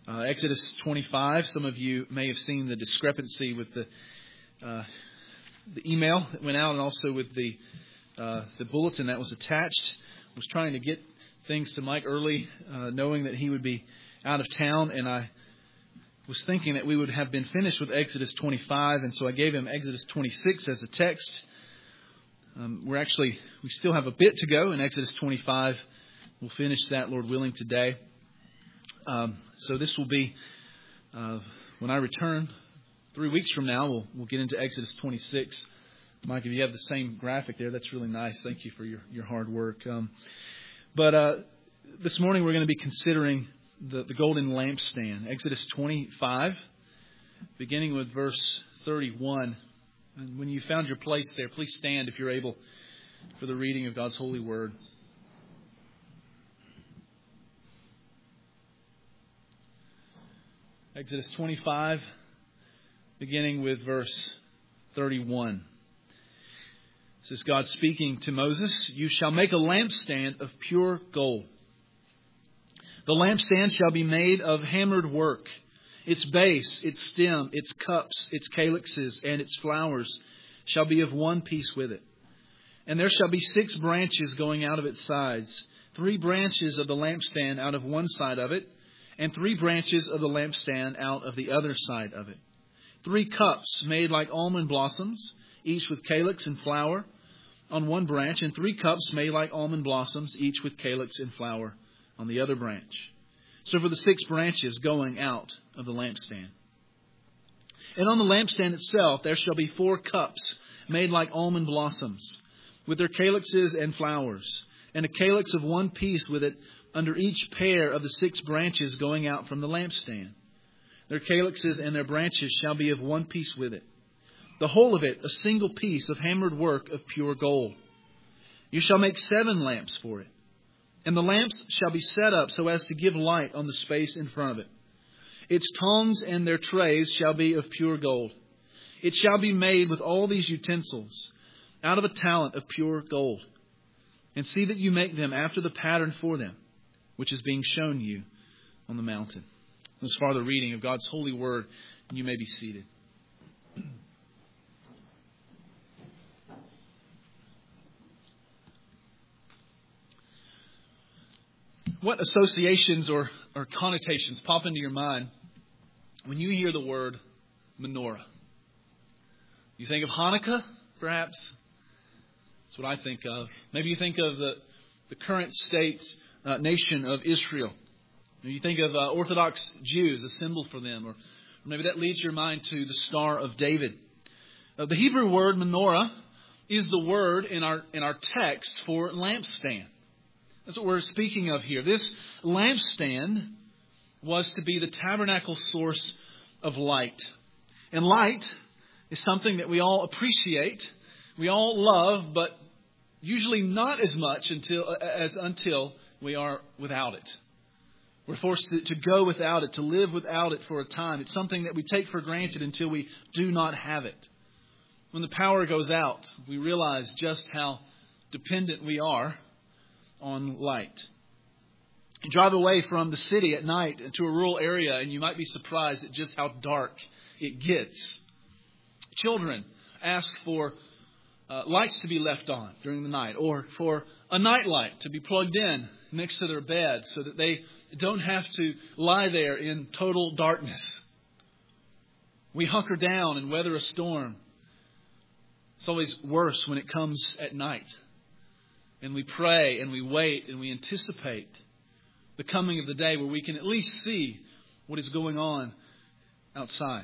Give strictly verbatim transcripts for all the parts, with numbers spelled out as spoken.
Uh, Exodus twenty-five, some of you may have seen the discrepancy with the uh, the email that went out and also with the uh, the bulletin that was attached. I was trying to get things to Mike early, uh, knowing that he would be out of town, and I was thinking that we would have been finished with Exodus twenty-five, and so I gave him Exodus twenty-six as a text. Um, we're actually, we still have a bit to go in Exodus twenty-five. We'll finish that, Lord willing, today. Um, so this will be, uh, when I return three weeks from now, we'll, we'll get into Exodus twenty-six. Mike, if you have the same graphic there, that's really nice. Thank you for your, your hard work. Um, but uh, this morning we're going to be considering the, the golden lampstand. Exodus twenty-five, beginning with verse thirty-one. And when you found your place there, please stand if you're able for the reading of God's holy word. Exodus twenty-five, beginning with verse thirty-one. This is God speaking to Moses. You shall make a lampstand of pure gold. The lampstand shall be made of hammered work. Its base, its stem, its cups, its calyxes, and its flowers shall be of one piece with it. And there shall be six branches going out of its sides, three branches of the lampstand out of one side of it, and three branches of the lampstand out of the other side of it. Three cups made like almond blossoms, each with calyx and flower on one branch, and three cups made like almond blossoms, each with calyx and flower on the other branch. So for the six branches going out of the lampstand. And on the lampstand itself there shall be four cups made like almond blossoms, with their calyxes and flowers, and a calyx of one piece with it under each pair of the six branches going out from the lampstand. Their calyxes and their branches shall be of one piece with it. The whole of it a single piece of hammered work of pure gold. You shall make seven lamps for it. And the lamps shall be set up so as to give light on the space in front of it. Its tongs and their trays shall be of pure gold. It shall be made with all these utensils out of a talent of pure gold. And see that you make them after the pattern for them, which is being shown you on the mountain. This is farther reading of God's holy word, and you may be seated. What associations or, or connotations pop into your mind when you hear the word menorah? You think of Hanukkah, perhaps? That's what I think of. Maybe you think of the, the current state uh, nation of Israel. Maybe you think of uh, Orthodox Jews, a symbol for them. Or, or maybe that leads your mind to the Star of David. Uh, the Hebrew word menorah is the word in our in our text for lampstand. That's what we're speaking of here. This lampstand was to be the tabernacle source of light. And light is something that we all appreciate, we all love, but usually not as much until as until we are without it. We're forced to, to go without it, to live without it for a time. It's something that we take for granted until we do not have it. When the power goes out, we realize just how dependent we are on light. You drive away from the city at night into a rural area and you might be surprised at just how dark it gets. Children ask for uh, lights to be left on during the night, or for a night light to be plugged in next to their bed so that they don't have to lie there in total darkness. We hunker down and weather a storm. It's always worse when it comes at night. And we pray and we wait and we anticipate the coming of the day where we can at least see what is going on outside.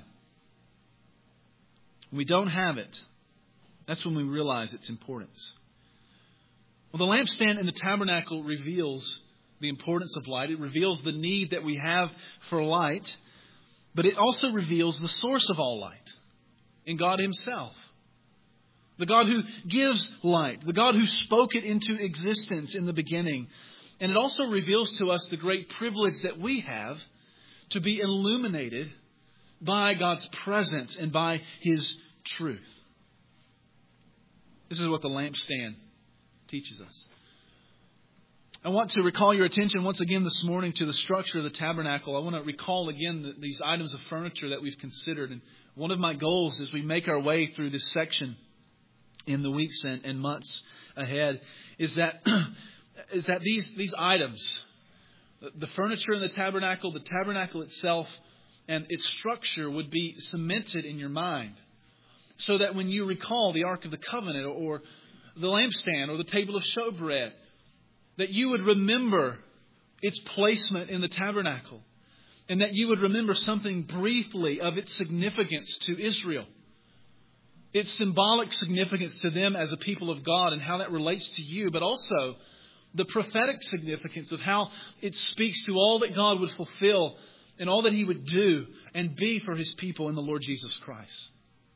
When we don't have it, that's when we realize its importance. Well, the lampstand in the tabernacle reveals the importance of light. It reveals the need that we have for light. But it also reveals the source of all light in God Himself. The God who gives light. The God who spoke it into existence in the beginning. And it also reveals to us the great privilege that we have to be illuminated by God's presence and by His truth. This is what the lampstand teaches us. I want to recall your attention once again this morning to the structure of the tabernacle. I want to recall again the, these items of furniture that we've considered. And one of my goals as we make our way through this section in the weeks and, and months ahead is that is that these these items, the furniture in the tabernacle, the tabernacle itself, and its structure would be cemented in your mind, so that when you recall the Ark of the Covenant or the lampstand or the table of showbread, that you would remember its placement in the tabernacle, and that you would remember something briefly of its significance to Israel, its symbolic significance to them as a people of God and how that relates to you, but also the prophetic significance of how it speaks to all that God would fulfill and all that He would do and be for His people in the Lord Jesus Christ.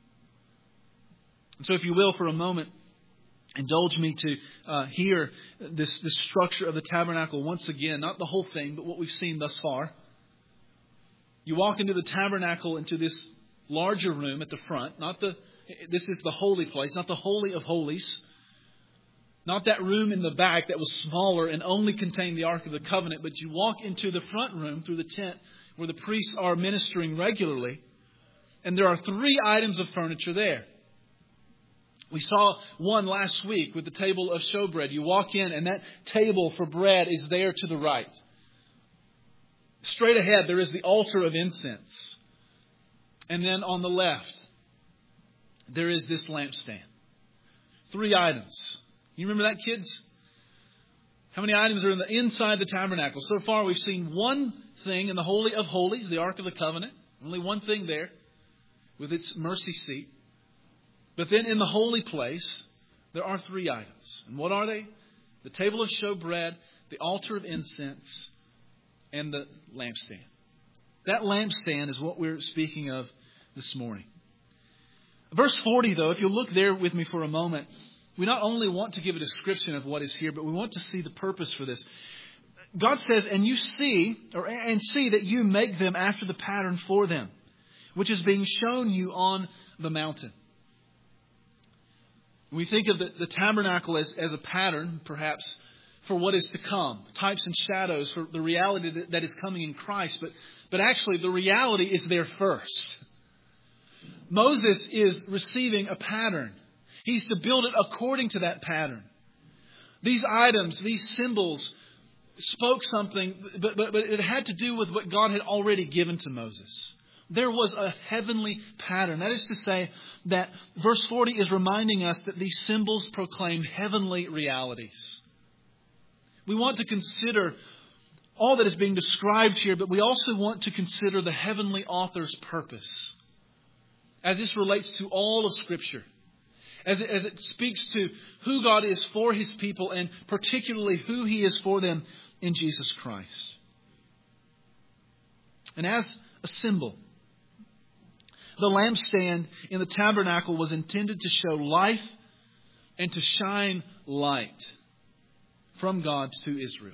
And so if you will, for a moment, indulge me to uh, hear this, this structure of the tabernacle once again. Not the whole thing, but what we've seen thus far. You walk into the tabernacle, into this larger room at the front. Not the. This is the holy place, not the Holy of Holies. Not that room in the back that was smaller and only contained the Ark of the Covenant. But you walk into the front room through the tent where the priests are ministering regularly. And there are three items of furniture there. We saw one last week with the table of showbread. You walk in and that table for bread is there to the right. Straight ahead there is the altar of incense. And then on the left there is this lampstand. Three items. You remember that, kids? How many items are in the inside the tabernacle? So far we've seen one thing in the Holy of Holies, the Ark of the Covenant. Only one thing there with its mercy seat. But then in the holy place, there are three items. And what are they? The table of showbread, the altar of incense, and the lampstand. That lampstand is what we're speaking of this morning. Verse forty, though, if you'll look there with me for a moment, we not only want to give a description of what is here, but we want to see the purpose for this. God says, and you see, or and see that you make them after the pattern for them, which is being shown you on the mountain. We think of the, the tabernacle as, as a pattern, perhaps, for what is to come. Types and shadows for the reality that, that is coming in Christ. But, but actually, the reality is there first. Moses is receiving a pattern. He's to build it according to that pattern. These items, these symbols, spoke something, but, but, but it had to do with what God had already given to Moses. There was a heavenly pattern. That is to say that verse forty is reminding us that these symbols proclaim heavenly realities. We want to consider all that is being described here, but we also want to consider the heavenly author's purpose as this relates to all of Scripture, as it, as it speaks to who God is for His people and particularly who He is for them in Jesus Christ. And as a symbol, the lampstand in the tabernacle was intended to show life and to shine light from God to Israel.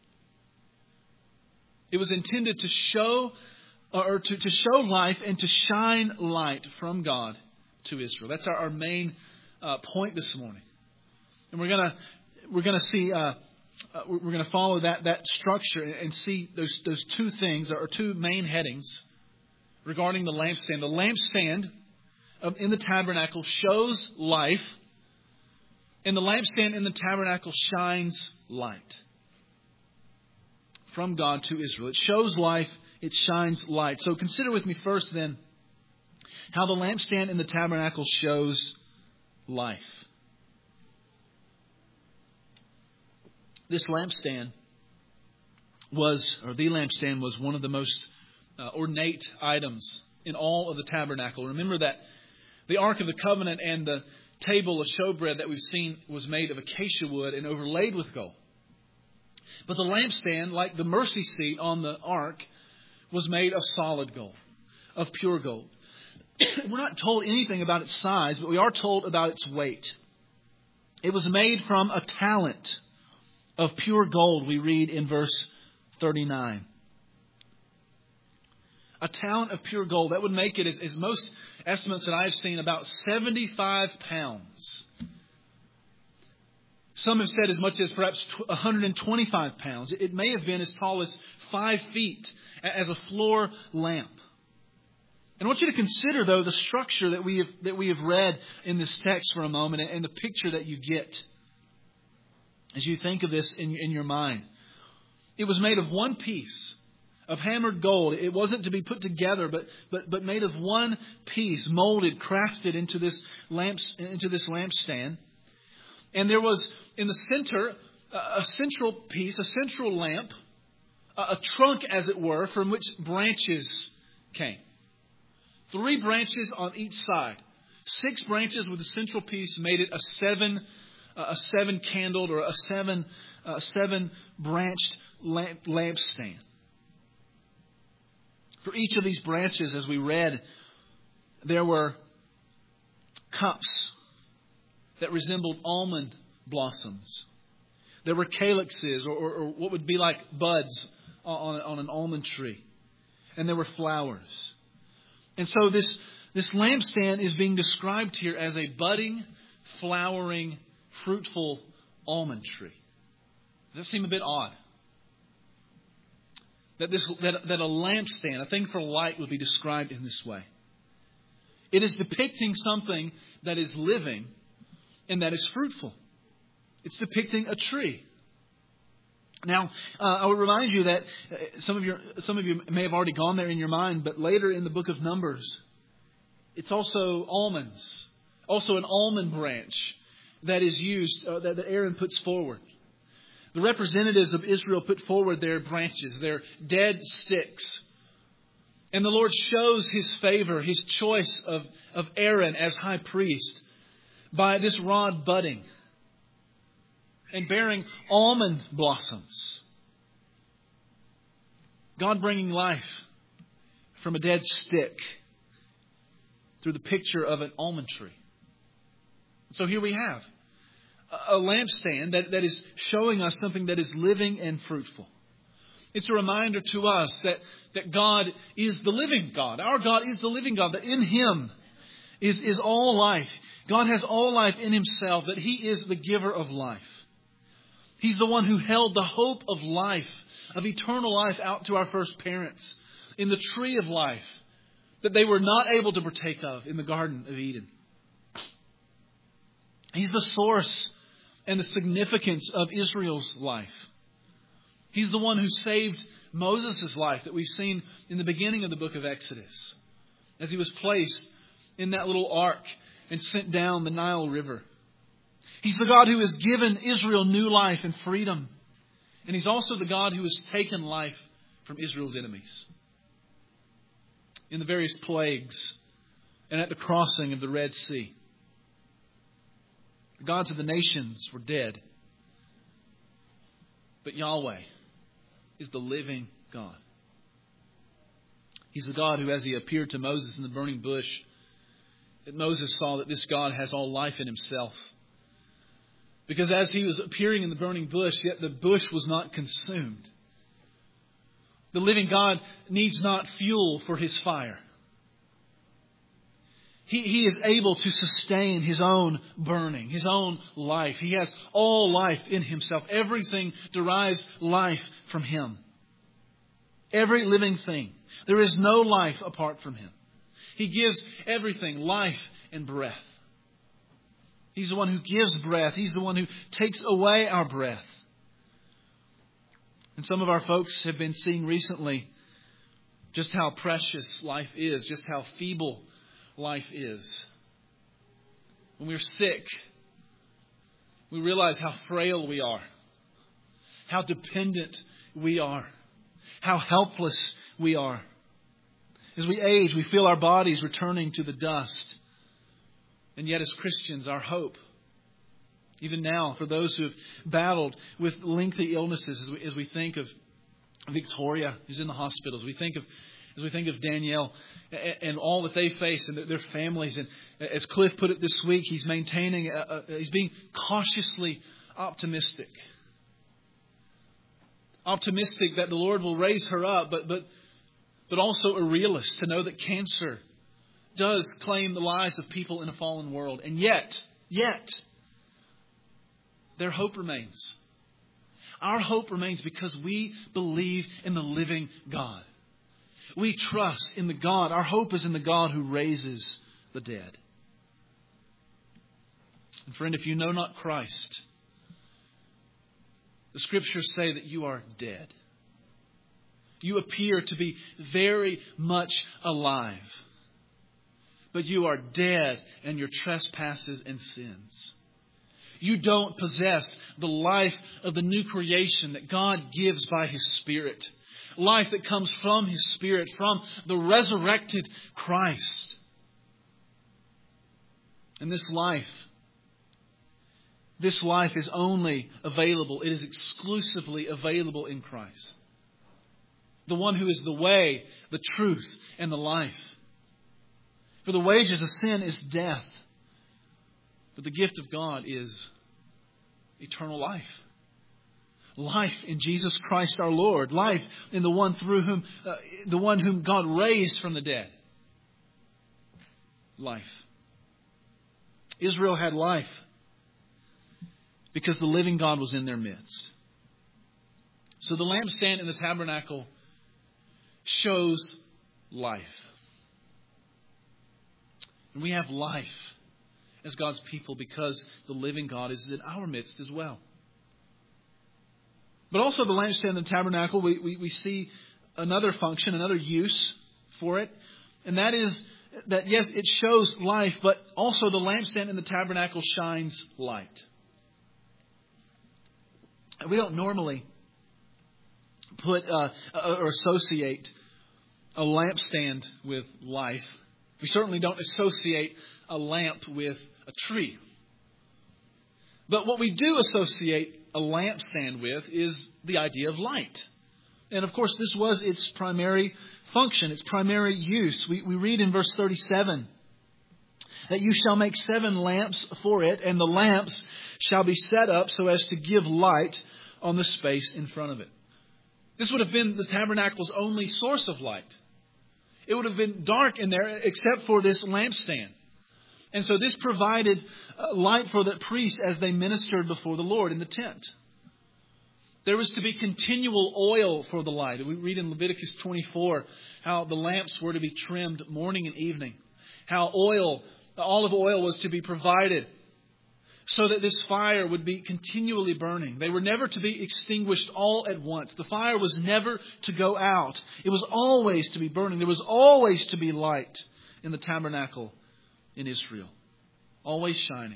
It was intended to show or to, to show life and to shine light from God to Israel. That's our, our main uh, point this morning. And we're gonna we're gonna see uh, uh, we're gonna follow that that structure and see those those two things or two main headings regarding the lampstand. The lampstand in the tabernacle shows life, and the lampstand in the tabernacle shines light from God to Israel. It shows life, it shines light. So consider with me first then how the lampstand in the tabernacle shows life. This lampstand was, or the lampstand was one of the most Uh, ornate items in all of the tabernacle. Remember that the Ark of the Covenant and the table of showbread that we've seen was made of acacia wood and overlaid with gold. But the lampstand, like the mercy seat on the ark, was made of solid gold, of pure gold. We're not told anything about its size, but we are told about its weight. It was made from a talent of pure gold, we read in verse thirty-nine. A talent of pure gold. That would make it, as, as most estimates that I've seen, about seventy-five pounds. Some have said as much as perhaps one hundred twenty-five pounds. It may have been as tall as five feet as a floor lamp. And I want you to consider, though, the structure that we have that we have read in this text for a moment and the picture that you get as you think of this in, in your mind. It was made of one piece of hammered gold. It wasn't to be put together, but but but made of one piece, molded, crafted into this lamps into this lampstand. And there was in the center a central piece, a central lamp, a trunk, as it were, from which branches came. Three branches on each side. Six branches with a central piece made it a seven, a seven candled or a seven, a seven branched lamp, lampstand. For each of these branches, as we read, there were cups that resembled almond blossoms. There were calyxes, or, or, or what would be like buds on, on an almond tree. And there were flowers. And so this, this lampstand is being described here as a budding, flowering, fruitful almond tree. Does that seem a bit odd? That, this, that, that a lampstand, a thing for light, would be described in this way. It is depicting something that is living and that is fruitful. It's depicting a tree. Now, uh, I would remind you that some of your some of you may have already gone there in your mind, but later in the book of Numbers, it's also almonds, also an almond branch that is used, uh, that, that Aaron puts forward. The representatives of Israel put forward their branches, their dead sticks. And the Lord shows His favor, His choice of, of Aaron as high priest by this rod budding and bearing almond blossoms. God bringing life from a dead stick through the picture of an almond tree. So here we have a lampstand that, that is showing us something that is living and fruitful. It's a reminder to us that, that God is the living God. Our God is the living God, that in Him is, is all life. God has all life in Himself, that He is the giver of life. He's the one who held the hope of life, of eternal life, out to our first parents in the tree of life that they were not able to partake of in the Garden of Eden. He's the source and the significance of Israel's life. He's the one who saved Moses' life that we've seen in the beginning of the book of Exodus, as he was placed in that little ark and sent down the Nile River. He's the God who has given Israel new life and freedom. And He's also the God who has taken life from Israel's enemies. In the various plagues and at the crossing of the Red Sea, the gods of the nations were dead. But Yahweh is the living God. He's the God who, as He appeared to Moses in the burning bush, that Moses saw that this God has all life in Himself. Because as He was appearing in the burning bush, yet the bush was not consumed. The living God needs not fuel for His fire. He, he is able to sustain His own burning, His own life. He has all life in Himself. Everything derives life from Him. Every living thing. There is no life apart from Him. He gives everything life and breath. He's the one who gives breath. He's the one who takes away our breath. And some of our folks have been seeing recently just how precious life is, just how feeble life is. When we're sick, we realize how frail we are, how dependent we are, how helpless we are. As we age, we feel our bodies returning to the dust. And yet as Christians, our hope, even now, for those who have battled with lengthy illnesses, as we, as we think of Victoria, who's in the hospital, as we think of, as we think of Danielle and, and all that they face and their families. And as Cliff put it this week, he's maintaining, a, a, he's being cautiously optimistic. Optimistic that the Lord will raise her up, but but but also a realist to know that cancer does claim the lives of people in a fallen world. And yet, yet, their hope remains. Our hope remains because we believe in the living God. We trust in the God. Our hope is in the God who raises the dead. And friend, if you know not Christ, the Scriptures say that you are dead. You appear to be very much alive, but you are dead in your trespasses and sins. You don't possess the life of the new creation that God gives by His Spirit. Life that comes from His Spirit, from the resurrected Christ. And this life, this life is only available, it is exclusively available in Christ. The one who is the way, the truth, and the life. For the wages of sin is death. But the gift of God is eternal life. Life in Jesus Christ our Lord. Life in the one through whom, uh, the one whom God raised from the dead. Life. Israel had life because the living God was in their midst. So the lampstand in the tabernacle shows life. And we have life as God's people because the living God is in our midst as well. But also the lampstand in the tabernacle, we, we, we see another function, another use for it. And that is that, yes, it shows life, but also the lampstand in the tabernacle shines light. We don't normally put uh, or associate a lampstand with life. We certainly don't associate a lamp with a tree. But what we do associate a lampstand with is the idea of light. And of course, this was its primary function, its primary use. We, we read in verse thirty-seven that you shall make seven lamps for it, and the lamps shall be set up so as to give light on the space in front of it. This would have been the tabernacle's only source of light. It would have been dark in there except for this lampstand. And so this provided light for the priests as they ministered before the Lord in the tent. There was to be continual oil for the light. We read in Leviticus twenty-four how the lamps were to be trimmed morning and evening. How oil, the olive oil was to be provided so that this fire would be continually burning. They were never to be extinguished all at once. The fire was never to go out. It was always to be burning. There was always to be light in the tabernacle in Israel. Always shining.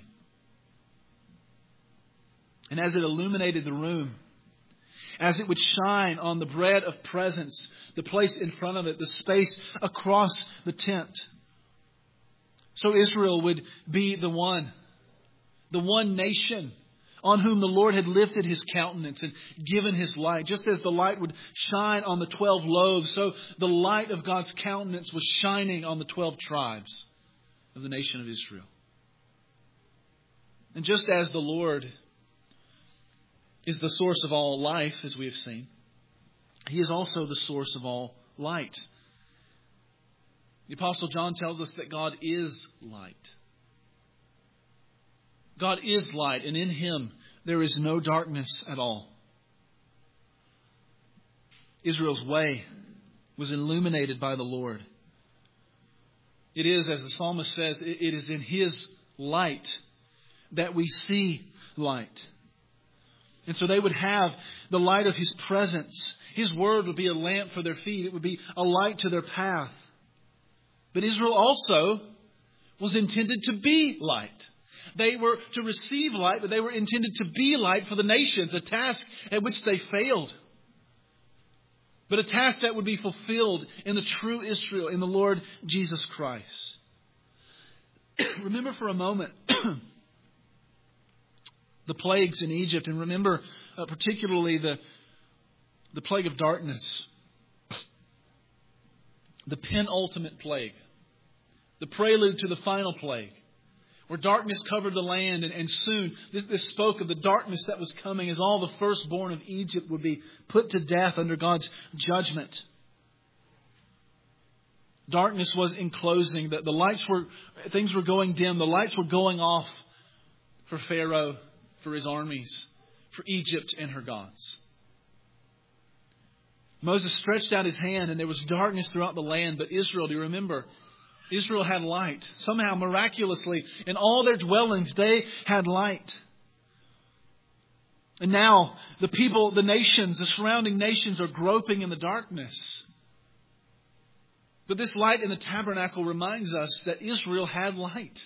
And as it illuminated the room, as it would shine on the bread of presence, the place in front of it, the space across the tent, so Israel would be the one, the one nation on whom the Lord had lifted His countenance and given His light. Just as the light would shine on the twelve loaves, so the light of God's countenance was shining on the twelve tribes of the nation of Israel. And just as the Lord is the source of all life, as we have seen, He is also the source of all light. The Apostle John tells us that God is light. God is light, and in Him there is no darkness at all. Israel's way was illuminated by the Lord. It is, as the psalmist says, it is in His light that we see light. And so they would have the light of His presence. His word would be a lamp for their feet. It would be a light to their path. But Israel also was intended to be light. They were to receive light, but they were intended to be light for the nations, a task at which they failed. But a task that would be fulfilled in the true Israel, in the Lord Jesus Christ. Remember for a moment the plagues in Egypt, and remember uh, particularly the, the plague of darkness. The penultimate plague. The prelude to the final plague. Where darkness covered the land, and, and soon this, this spoke of the darkness that was coming as all the firstborn of Egypt would be put to death under God's judgment. Darkness was enclosing. The, the lights were, things were going dim. The lights were going off for Pharaoh for his armies, for Egypt and her gods. Moses stretched out his hand and there was darkness throughout the land. But Israel, do you remember? Israel had light. Somehow, miraculously, in all their dwellings, they had light. And now, the people, the nations, the surrounding nations are groping in the darkness. But this light in the tabernacle reminds us that Israel had light.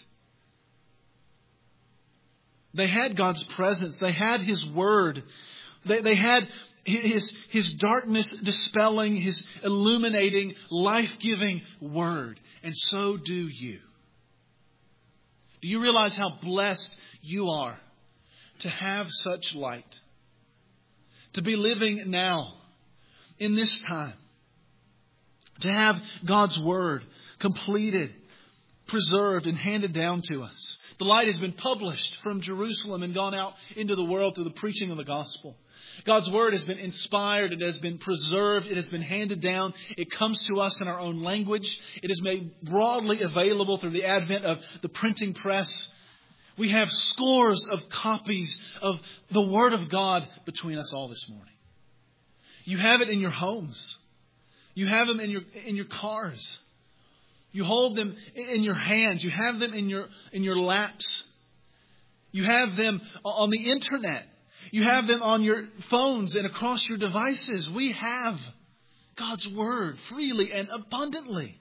They had God's presence. They had His Word. They, they had His, His darkness dispelling, His illuminating, life-giving Word. And so do you. Do you realize how blessed you are to have such light? To be living now, in this time. To have God's Word completed, preserved, and handed down to us. The light has been published from Jerusalem and gone out into the world through the preaching of the gospel. God's Word has been inspired. It has been preserved. It has been handed down. It comes to us in our own language. It is made broadly available through the advent of the printing press. We have scores of copies of the Word of God between us all this morning. You have it in your homes. You have them in your in your cars. You hold them in your hands. You have them in your in your laps. You have them on the internet. You have them on your phones and across your devices. We have God's Word freely and abundantly.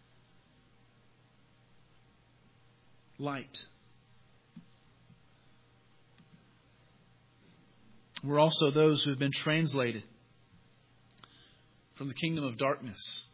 Light. We're also those who have been translated from the kingdom of darkness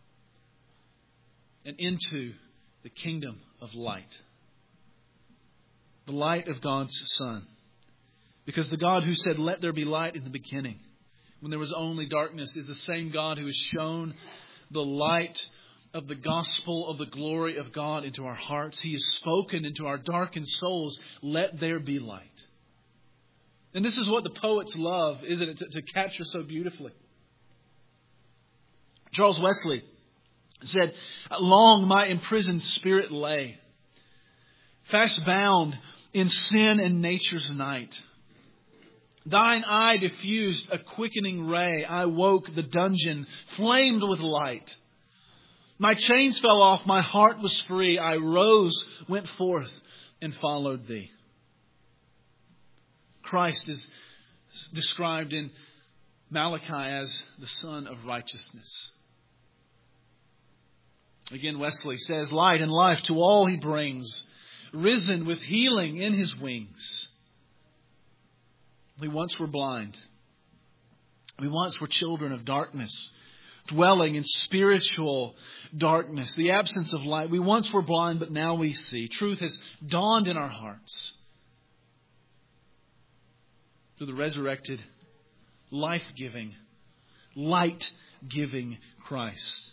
and into the kingdom of light. The light of God's Son. Because the God who said, "Let there be light" in the beginning, when there was only darkness, is the same God who has shown the light of the gospel of the glory of God into our hearts. He has spoken into our darkened souls, "Let there be light." And this is what the poets love, isn't it, to, to capture so beautifully. Charles Wesley said, "Long my imprisoned spirit lay, fast bound in sin and nature's night. Thine eye diffused a quickening ray. I woke, the dungeon flamed with light. My chains fell off, my heart was free. I rose, went forth, and followed thee." Christ is described in Malachi as the Son of Righteousness. Again, Wesley says, "Light and life to all He brings, risen with healing in His wings." We once were blind. We once were children of darkness, dwelling in spiritual darkness, the absence of light. We once were blind, but now we see. Truth has dawned in our hearts through the resurrected, life-giving, light-giving Christ.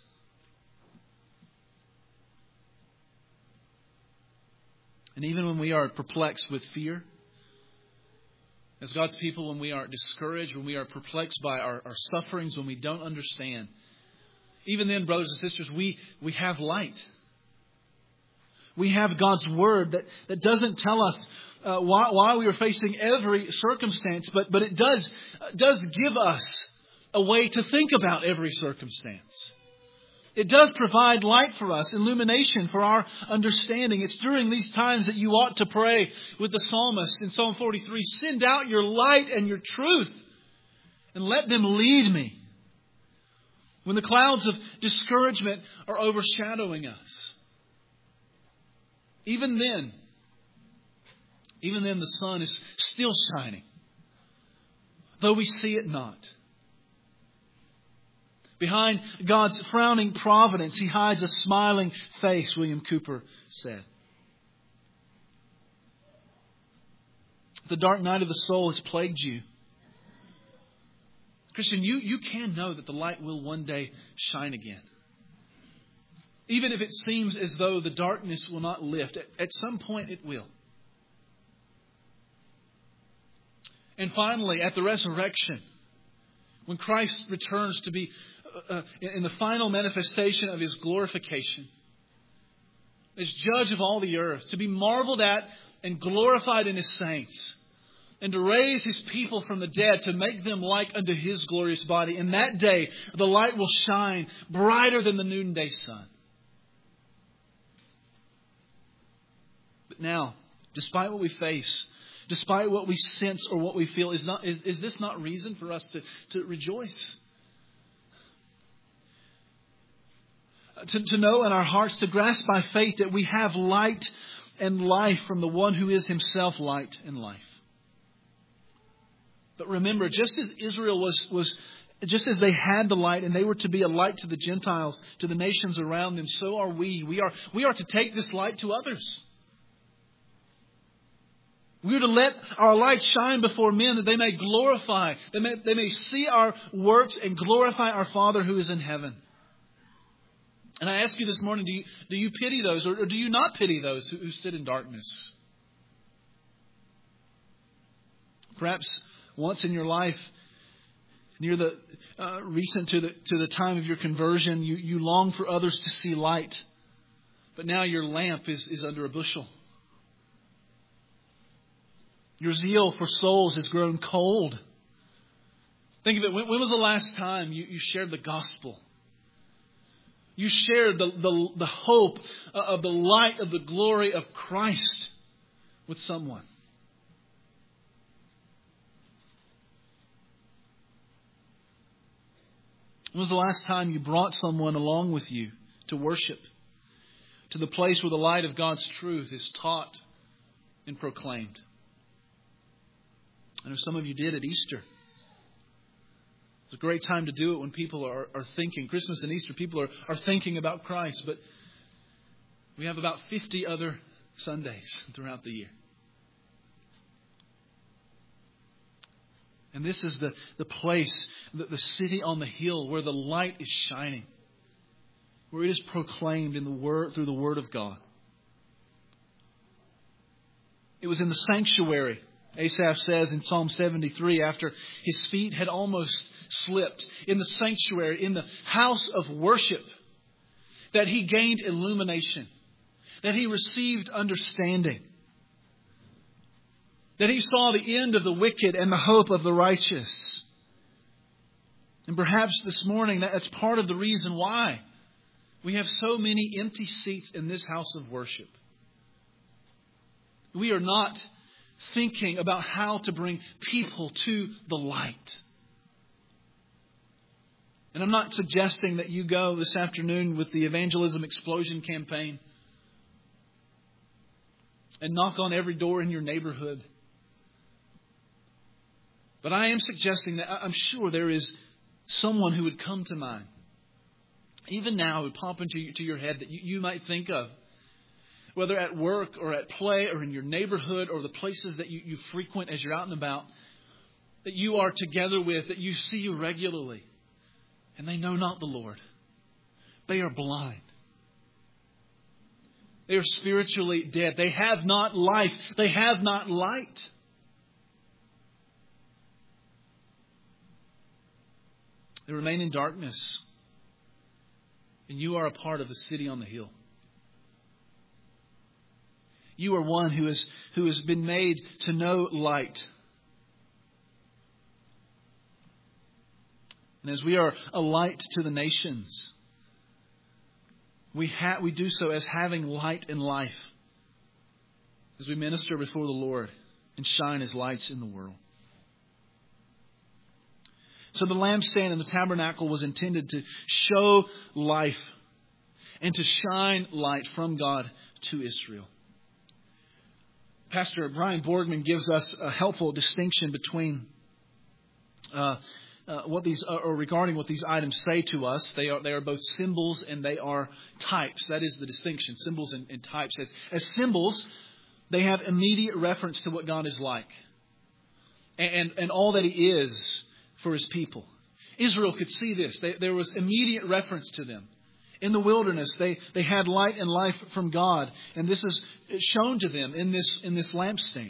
And even when we are perplexed with fear, as God's people, when we are discouraged, when we are perplexed by our, our sufferings, when we don't understand, even then, brothers and sisters, we, we have light. We have God's Word that, that doesn't tell us uh, why, why we are facing every circumstance, but, but it does, does give us a way to think about every circumstance. It does provide light for us, illumination for our understanding. It's during these times that you ought to pray with the psalmist in Psalm forty-three. "Send out your light and your truth and let them lead me." When the clouds of discouragement are overshadowing us. Even then, even then the sun is still shining, though we see it not. Behind God's frowning providence, He hides a smiling face, William Cooper said. The dark night of the soul has plagued you. Christian, you, you can know that the light will one day shine again. Even if it seems as though the darkness will not lift, at, at some point it will. And finally, at the resurrection, when Christ returns to be uh, in the final manifestation of His glorification, as judge of all the earth, to be marveled at and glorified in His saints, and to raise His people from the dead, to make them like unto His glorious body. In that day, the light will shine brighter than the noonday sun. But now, despite what we face, despite what we sense or what we feel, is not is, is this not reason for us to, to rejoice? To, to know in our hearts, to grasp by faith that we have light and life from the one who is Himself light and life. But remember, just as Israel was, was, just as they had the light and they were to be a light to the Gentiles, to the nations around them, so are we. We are, we are to take this light to others. We are to let our light shine before men that they may glorify, they may, they may see our works and glorify our Father who is in heaven. And I ask you this morning, do you, do you pity those or, or do you not pity those who, who sit in darkness? Perhaps once in your life, near the uh, recent to the to the time of your conversion, you, you long for others to see light. But now your lamp is, is under a bushel. Your zeal for souls has grown cold. Think of it. When, when was the last time you, you shared the gospel? You shared the, the, the hope of the light of the glory of Christ with someone. When was the last time you brought someone along with you to worship? To the place where the light of God's truth is taught and proclaimed? I know some of you did at Easter. It's a great time to do it when people are, are thinking. Christmas and Easter, people are, are thinking about Christ. But we have about fifty other Sundays throughout the year. And this is the, the place, the, the city on the hill where the light is shining. Where it is proclaimed in the word through the Word of God. It was in the sanctuary, Asaph says in Psalm seventy-three, after his feet had almost slipped, in the sanctuary, in the house of worship, that he gained illumination, that he received understanding, that he saw the end of the wicked and the hope of the righteous. And perhaps this morning, that's part of the reason why we have so many empty seats in this house of worship. We are not thinking about how to bring people to the light. And I'm not suggesting that you go this afternoon with the Evangelism Explosion campaign and knock on every door in your neighborhood. But I am suggesting that I'm sure there is someone who would come to mind, even now, would pop into to your head that you, you might think of. Whether at work or at play or in your neighborhood or the places that you, you frequent as you're out and about, that you are together with, that you see regularly, and they know not the Lord. They are blind. They are spiritually dead. They have not life. They have not light. They remain in darkness. And you are a part of the city on the hill. You are one who has, who has been made to know light. And as we are a light to the nations, we ha- we do so as having light and life as we minister before the Lord and shine as lights in the world. So the lampstand in the tabernacle was intended to show life and to shine light from God to Israel. Pastor Brian Borgman gives us a helpful distinction between uh, uh, what these uh, or regarding what these items say to us. They are they are both symbols and they are types. That is the distinction: symbols and, and types. As, as symbols, they have immediate reference to what God is like, and and, and all that He is for His people. Israel could see this. They, there was immediate reference to them. In the wilderness, they, they had light and life from God. And this is shown to them in this, in this lampstand.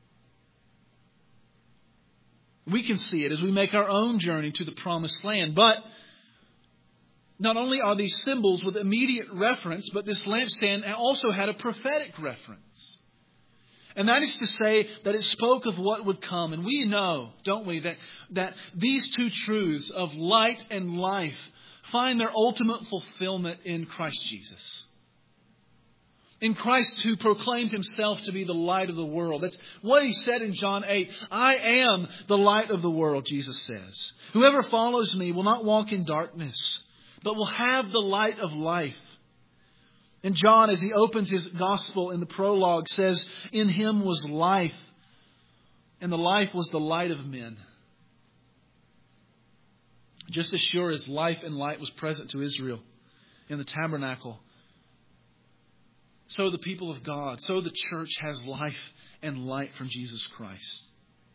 We can see it as we make our own journey to the promised land. But not only are these symbols with immediate reference, but this lampstand also had a prophetic reference. And that is to say that it spoke of what would come. And we know, don't we, that, that these two truths of light and life find their ultimate fulfillment in Christ Jesus. In Christ, who proclaimed himself to be the light of the world. That's what he said in John eight. I am the light of the world, Jesus says. Whoever follows me will not walk in darkness, but will have the light of life. And John, as he opens his gospel in the prologue, says, in him was life, and the life was the light of men. Just as sure as life and light was present to Israel in the tabernacle, so the people of God, so the church has life and light from Jesus Christ.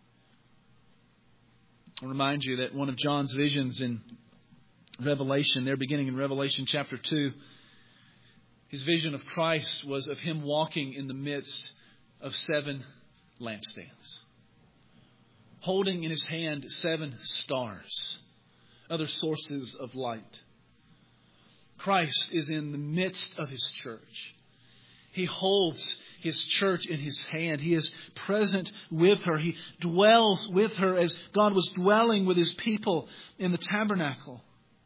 I'll remind you that one of John's visions in Revelation, there beginning in Revelation chapter two, his vision of Christ was of him walking in the midst of seven lampstands, holding in his hand seven stars, other sources of light. Christ is in the midst of his church. He holds his church in his hand. He is present with her. He dwells with her as God was dwelling with his people in the tabernacle.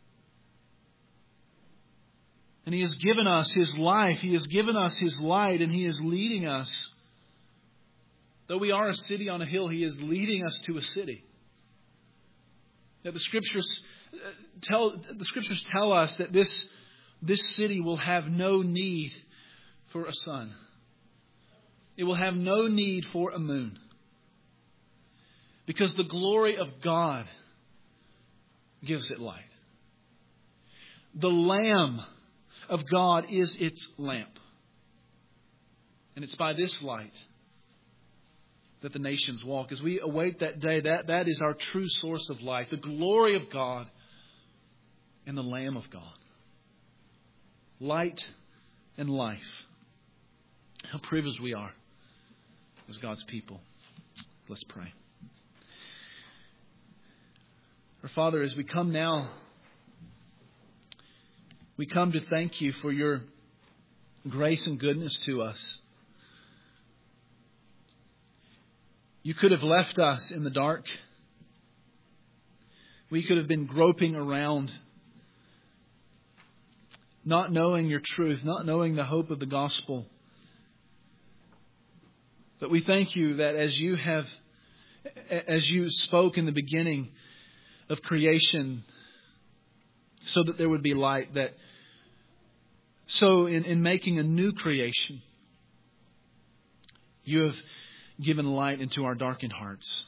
And he has given us his life. He has given us his light, and he is leading us. Though we are a city on a hill, he is leading us to a city. That the scriptures tell the scriptures tell us that this, this city will have no need for a sun. It will have no need for a moon. Because the glory of God gives it light. The Lamb of God is its lamp. And it's by this light that the nations walk. As we await that day, that, that is our true source of light. The glory of God and the Lamb of God. Light and life. How privileged we are as God's people. Let's pray. Our Father, as we come now, we come to thank you for your grace and goodness to us. You could have left us in the dark. We could have been groping around, not knowing your truth, not knowing the hope of the gospel. But we thank you that as you have, as you spoke in the beginning of creation, so that there would be light, that so in, in making a new creation, you have given light into our darkened hearts.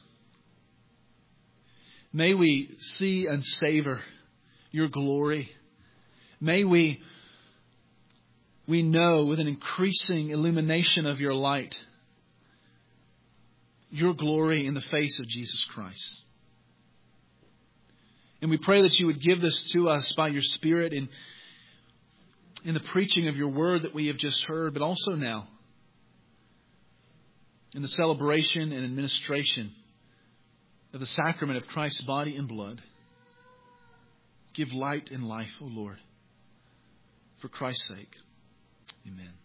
May we see and savor your glory. May we, we know with an increasing illumination of your light, your glory in the face of Jesus Christ. And we pray that you would give this to us by your Spirit in, in the preaching of your word that we have just heard, but also now in the celebration and administration of the sacrament of Christ's body and blood. Give light and life, O Lord, for Christ's sake. Amen.